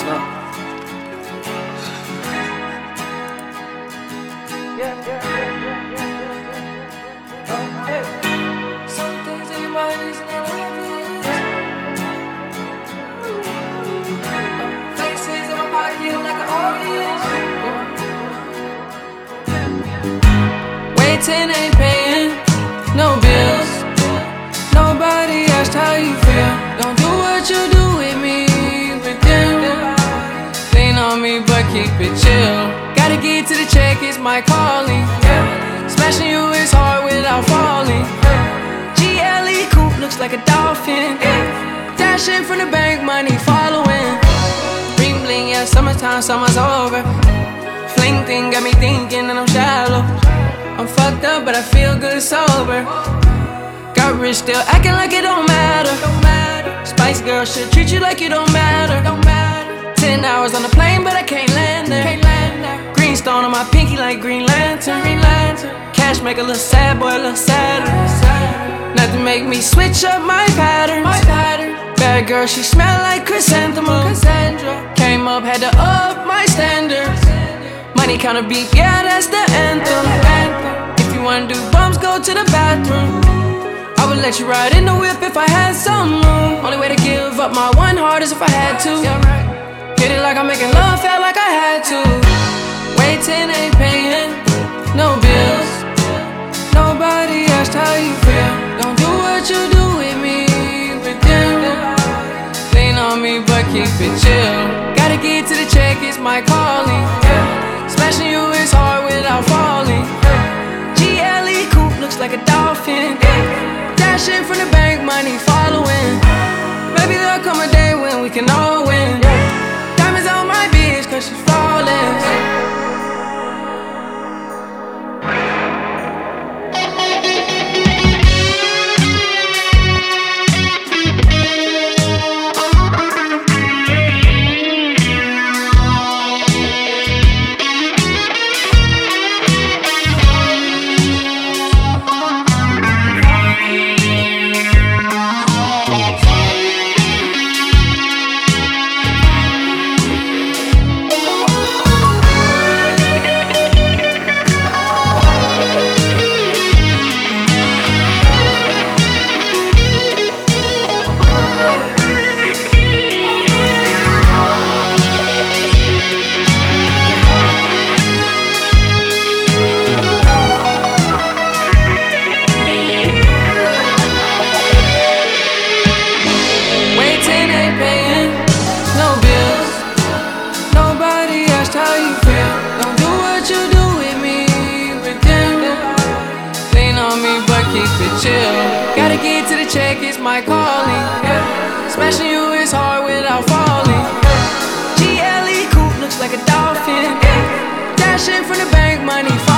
Some things in your mind is not obvious. Faces in my pocket like an audience. Waiting ain't paying no bills. Nobody asked how you feel. Don't do what you do with me, pretend. Lean on me but keep it chill. Gotta get to the check, it's my calling. Smashing you is hard without falling. GLE coupe looks like a dolphin. Dashing from the bank, money following. Bling bling, yeah, summertime, summer's over. Fling thing got me thinking that I'm shallow. I'm fucked up but I feel good sober. Got rich still acting like it don't matter. Spice Girl should treat you like you don't matter. 10 hours on the plane but I can't land there. Greenstone on my pinky like Green Lantern. Cash make a little sad boy a little sadder. Nothing make me switch up my patterns. Bad girl, she smell like chrysanthemum. Came up, had to up my standards. Money counter beef, yeah, that's the anthem. If you wanna do bumps, go to the bathroom. I would let you ride in the whip if I had some room. Only way to give up my one heart is if I had to. Hit it like I'm making love, felt like I had to. Waiting ain't paying no bills. Nobody asked how you feel. Don't do what you do with me, pretend. Lean on me but keep it chill. Gotta get to the check, it's my calling. Smashing you is hard without falling. GLE coupe looks like a dolphin. Dashing from the bank, money following. Maybe there'll come a day when we can all win. Diamonds on my bitch cause she's flawless. How you feel? Don't do what you do with me, pretend. Lean on me but keep it chill. Gotta get to the check, it's my calling. Smashing you is hard without falling. GLE coupe looks like a dolphin. Dashing from the bank, money